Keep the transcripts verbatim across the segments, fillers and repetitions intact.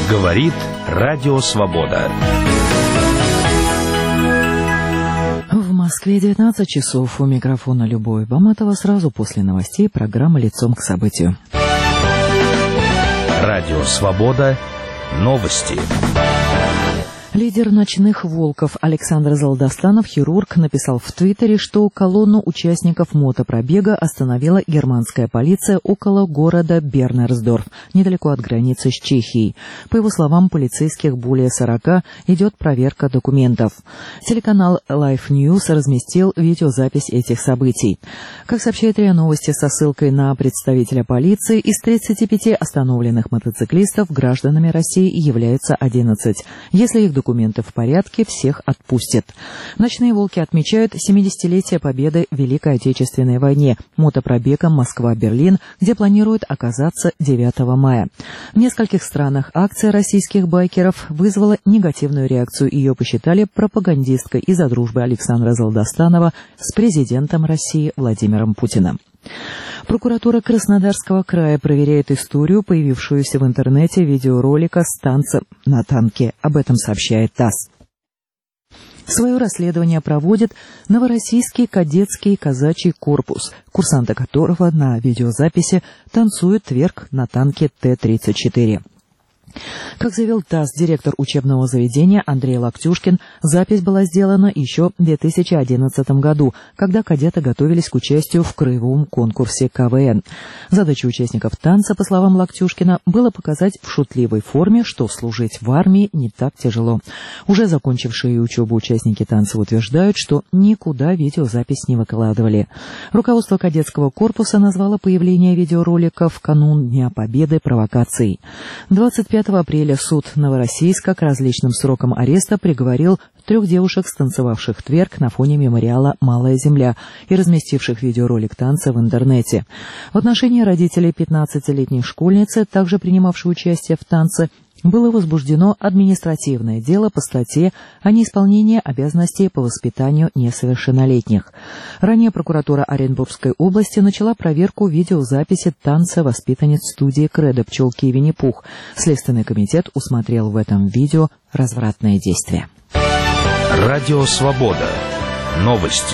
Говорит Радио Свобода. В Москве девятнадцать часов. У микрофона Любовь Баматова. Сразу после новостей программа «Лицом к событию». Радио Свобода. Новости. Лидер «Ночных волков» Александр Золдостанов, хирург, написал в Твиттере, что колонну участников мотопробега остановила германская полиция около города Бернерсдорф, недалеко от границы с Чехией. По его словам, полицейских более сорока, идет проверка документов. Телеканал Life News разместил видеозапись этих событий. Как сообщает РИА Новости со ссылкой на представителя полиции, из тридцати пяти остановленных мотоциклистов гражданами России являются одиннадцать. Если их документы в порядке, всех отпустят. «Ночные волки» отмечают семидесятилетие победы в Великой Отечественной войне мотопробегом Москва-Берлин, где планируют оказаться девятого мая. В нескольких странах акция российских байкеров вызвала негативную реакцию. Ее посчитали пропагандисткой из-за дружбы Александра Золдостанова с президентом России Владимиром Путиным. Прокуратура Краснодарского края проверяет историю, появившуюся в интернете видеоролика с танцем на танке. Об этом сообщает ТАСС. Свое расследование проводит Новороссийский кадетский казачий корпус, курсанты которого на видеозаписи танцуют тверк на танке Т тридцать четыре. Как заявил ТАСС директор учебного заведения Андрей Локтюшкин, запись была сделана еще в две тысячи одиннадцатом году, когда кадеты готовились к участию в краевом конкурсе ка вэ эн. Задача участников танца, по словам Локтюшкина, было показать в шутливой форме, что служить в армии не так тяжело. Уже закончившие учебу участники танца утверждают, что никуда видеозапись не выкладывали. Руководство кадетского корпуса назвало появление видеоролика в канун Дня Победы провокацией. двадцать пятого апреля суд Новороссийска к различным срокам ареста приговорил трех девушек, станцевавших тверк на фоне мемориала «Малая земля» и разместивших видеоролик танца в интернете. В отношении родителей пятнадцатилетней школьницы, также принимавшей участие в танце, было возбуждено административное дело по статье о неисполнении обязанностей по воспитанию несовершеннолетних. Ранее прокуратура Оренбургской области начала проверку видеозаписи танца воспитанниц студии «Кредо», «Пчелки» и «Винни-Пух». Следственный комитет усмотрел в этом видео развратные действия. Радио Свобода. Новости.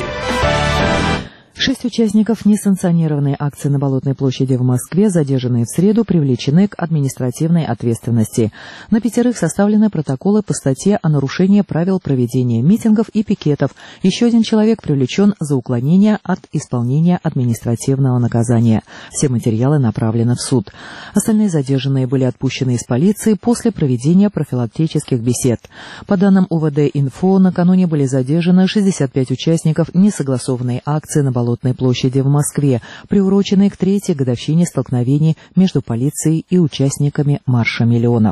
Шесть участников несанкционированной акции на Болотной площади в Москве, задержанные в среду, привлечены к административной ответственности. На пятерых составлены протоколы по статье о нарушении правил проведения митингов и пикетов. Еще один человек привлечен за уклонение от исполнения административного наказания. Все материалы направлены в суд. Остальные задержанные были отпущены из полиции после проведения профилактических бесед. По данным у вэ дэ-инфо, накануне были задержаны шестьдесят пять участников несогласованной акции на Болотной Болотной площади в Москве, приуроченной к третьей годовщине столкновений между полицией и участниками марша миллионов.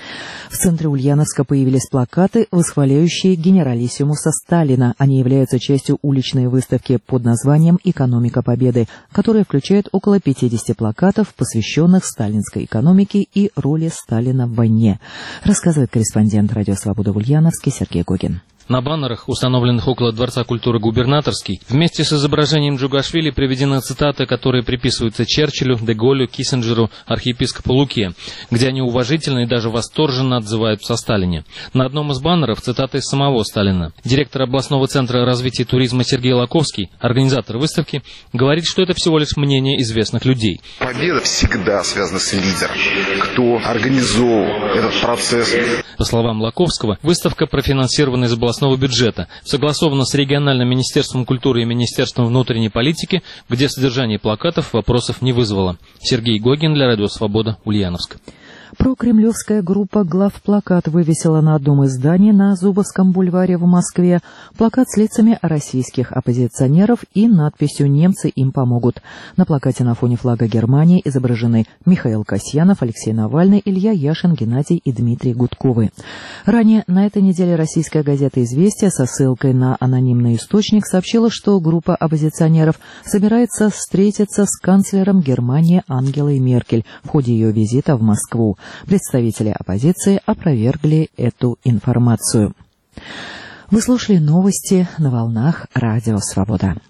В центре Ульяновска появились плакаты, восхваляющие генералиссимуса Сталина. Они являются частью уличной выставки под названием «Экономика Победы», которая включает около пятидесяти плакатов, посвященных сталинской экономике и роли Сталина в войне, рассказывает корреспондент «Радио Свобода» в Ульяновске Сергей Гогин. На баннерах, установленных около Дворца культуры Губернаторский, вместе с изображением Джугашвили приведены цитаты, которые приписываются Черчиллю, де Голлю, Киссинджеру, архиепископу Луке, где они уважительно и даже восторженно отзываются о Сталине. На одном из баннеров цитаты из самого Сталина. Директор областного центра развития туризма Сергей Лаковский, организатор выставки, говорит, что это всего лишь мнение известных людей. Победа всегда связана с лидером, кто организовал этот процесс. По словам Лаковского, выставка профинансирована из областного бюджета, согласована с региональным министерством культуры и министерством внутренней политики, где содержание плакатов вопросов не вызвало. Сергей Гогин для Радио Свобода, Ульяновск. Прокремлевская группа «Главплакат» вывесила на одном из зданий на Зубовском бульваре в Москве плакат с лицами российских оппозиционеров и надписью «Немцы им помогут». На плакате на фоне флага Германии изображены Михаил Касьянов, Алексей Навальный, Илья Яшин, Геннадий и Дмитрий Гудковы. Ранее на этой неделе российская газета «Известия» со ссылкой на анонимный источник сообщила, что группа оппозиционеров собирается встретиться с канцлером Германии Ангелой Меркель в ходе ее визита в Москву. Представители оппозиции опровергли эту информацию. Вы слушали новости на волнах Радио Свобода.